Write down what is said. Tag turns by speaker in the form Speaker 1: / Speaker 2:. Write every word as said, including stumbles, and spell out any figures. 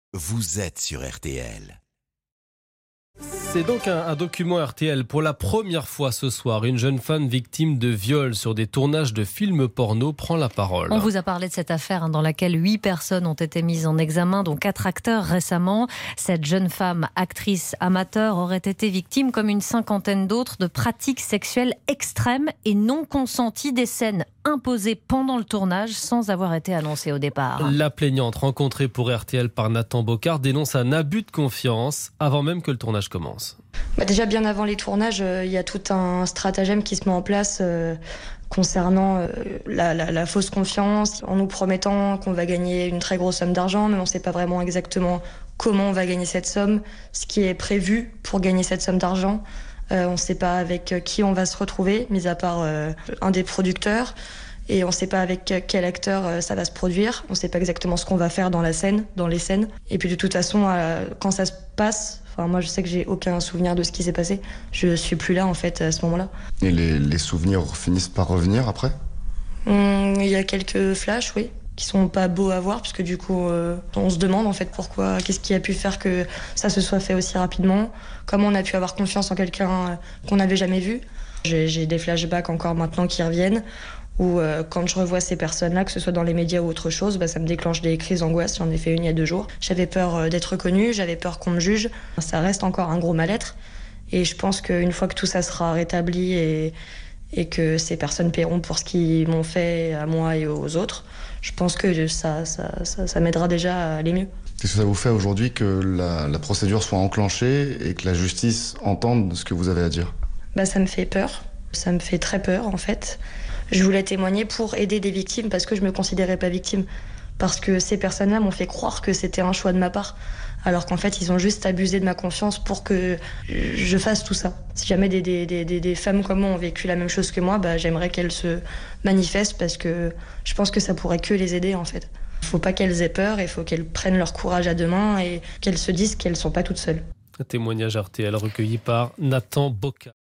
Speaker 1: Vous êtes sur R T L.
Speaker 2: C'est donc un, un document R T L. Pour la première fois ce soir, une jeune femme victime de viol sur des tournages de films porno prend la parole.
Speaker 3: On vous a parlé de cette affaire hein, dans laquelle huit personnes ont été mises en examen, dont quatre acteurs récemment. Cette jeune femme, actrice amateur, aurait été victime, comme une cinquantaine d'autres, de pratiques sexuelles extrêmes et non consenties, des scènes imposées pendant le tournage sans avoir été annoncées au départ.
Speaker 2: La plaignante, rencontrée pour R T L par Nathan Bocard, dénonce un abus de confiance avant même que le tournage commence.
Speaker 4: Bah déjà bien avant les tournages, il euh, y a tout un stratagème qui se met en place euh, concernant euh, la, la, la fausse confiance, en nous promettant qu'on va gagner une très grosse somme d'argent, mais on ne sait pas vraiment exactement comment on va gagner cette somme, ce qui est prévu pour gagner cette somme d'argent. Euh, on ne sait pas avec qui on va se retrouver, mis à part euh, un des producteurs. Et on ne sait pas avec quel acteur euh, ça va se produire. On ne sait pas exactement ce qu'on va faire dans la scène, dans les scènes. Et puis de toute façon, euh, quand ça se passe, enfin moi je sais que j'ai aucun souvenir de ce qui s'est passé. Je suis plus là en fait à ce moment-là.
Speaker 5: Et les, les souvenirs finissent par revenir après ?
Speaker 4: Hum, Il y a quelques flashs, oui, qui sont pas beaux à voir, puisque du coup euh, on se demande en fait pourquoi, qu'est-ce qui a pu faire que ça se soit fait aussi rapidement, comment on a pu avoir confiance en quelqu'un euh, qu'on n'avait jamais vu. J'ai, j'ai des flashbacks encore maintenant qui reviennent, où euh, quand je revois ces personnes-là, que ce soit dans les médias ou autre chose, bah, ça me déclenche des crises d'angoisse. J'en ai fait une il y a deux jours. J'avais peur euh, d'être reconnue, j'avais peur qu'on me juge. Ça reste encore un gros mal-être. Et je pense qu'une fois que tout ça sera rétabli et, et que ces personnes paieront pour ce qu'ils m'ont fait à moi et aux autres, je pense que ça, ça, ça, ça m'aidera déjà à aller mieux.
Speaker 5: Qu'est-ce que ça vous fait aujourd'hui que la, la procédure soit enclenchée et que la justice entende ce que vous avez à dire ?
Speaker 4: Bah, ça me fait peur. Ça me fait très peur en fait. Je voulais témoigner pour aider des victimes parce que je me considérais pas victime. Parce que ces personnes-là m'ont fait croire que c'était un choix de ma part. Alors qu'en fait, ils ont juste abusé de ma confiance pour que je fasse tout ça. Si jamais des, des, des, des femmes comme moi ont vécu la même chose que moi, bah, j'aimerais qu'elles se manifestent parce que je pense que ça pourrait que les aider en fait. Il faut pas qu'elles aient peur, il faut qu'elles prennent leur courage à deux mains et qu'elles se disent qu'elles sont pas toutes seules.
Speaker 2: Un témoignage R T L recueilli par Nathan Bocard.